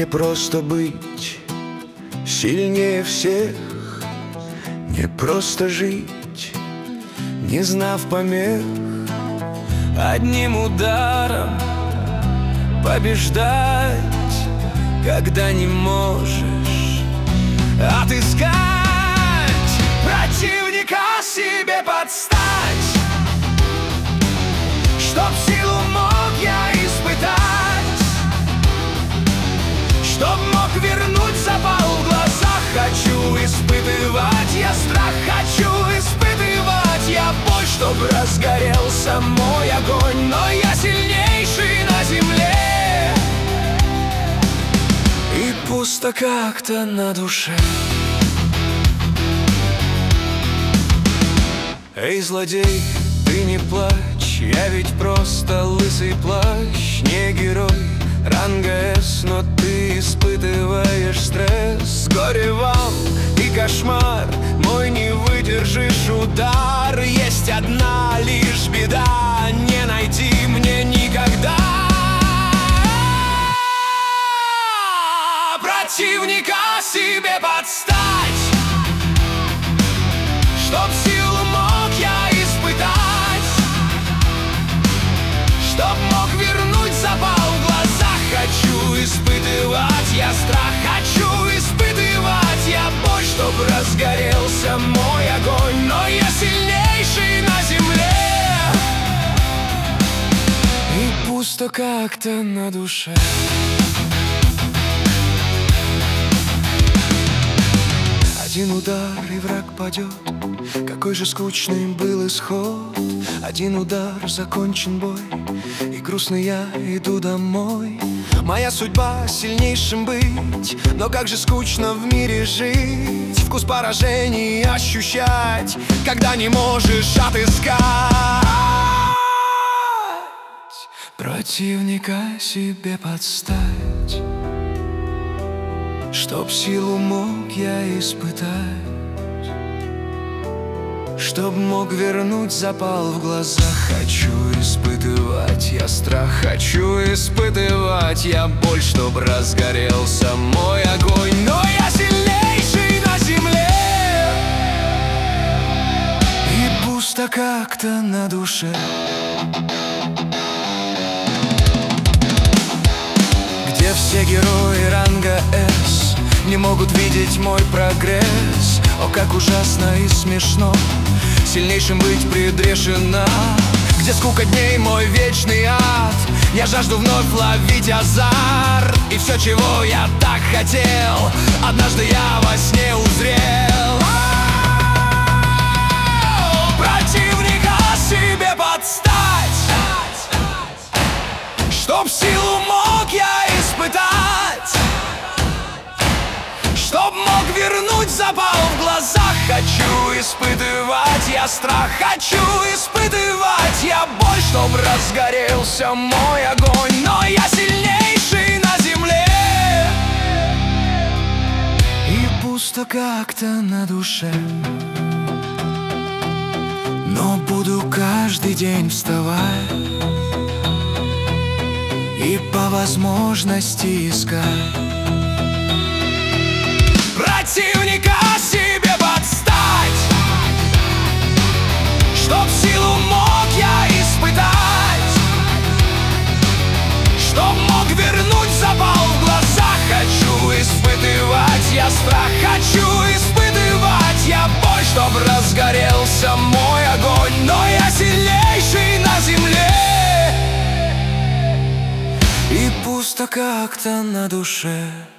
просто быть сильнее всех, не просто жить, не знав помех, одним ударом побеждать, когда не можешь отыскать противника себе подстать, чтоб силу мог я испытать, чтоб мог вернуть запал в глазах. Хочу испытывать я страх, хочу испытывать я боль, чтоб разгорелся мой огонь. Но я сильнейший на земле, и пусто как-то на душе. Эй, злодей, ты не плачь, я ведь просто лысый плащ, не герой ранга С, но ты испытываешь стресс, горе, вал и кошмар, мой не выдержишь удар. Есть одна лишь беда, не найти мне никогда противника себе подстать, чтоб силу мог я испытать, чтоб мог вернуть запал в глазах. Хочу испытывать я страх, хочу испытывать я боль, чтоб разгорелся мой огонь. Но я сильнейший на земле, и пусто как-то на душе. Один удар, и враг падет, какой же скучный был исход. Один удар, закончен бой, и грустный я иду домой. Моя судьба сильнейшим быть, но как же скучно в мире жить, вкус поражений ощущать, когда не можешь отыскать противника себе подстать, чтоб силу мог я испытать, чтоб мог вернуть запал в глазах. Хочу испытывать я страх, хочу испытывать я боль, чтоб разгорелся мой огонь. Но я сильнейший на земле, и пусто как-то на душе. Где все герои ранга С не могут видеть мой прогресс. О, как ужасно и смешно сильнейшим быть предрешено. Где скука дней мой вечный ад, я жажду вновь ловить азарт. И все, чего я так хотел, однажды я во сне узрел. Противника себе подстать, чтоб силу мог я испытать, чтоб мог вернуть запал в глазах. Хочу испытывать я страх, хочу испытывать я боль, чтоб разгорелся мой огонь. Но я сильнейший на земле, и пусто как-то на душе. Но буду каждый день вставать и по возможности искать противника себе подстать, чтоб силу мог я испытать, чтоб мог вернуть запал в глазах. Хочу испытывать я страх, хочу испытывать я боль, чтоб разгорелся мой огонь. Но я сильнейший на земле, и пусто как-то на душе.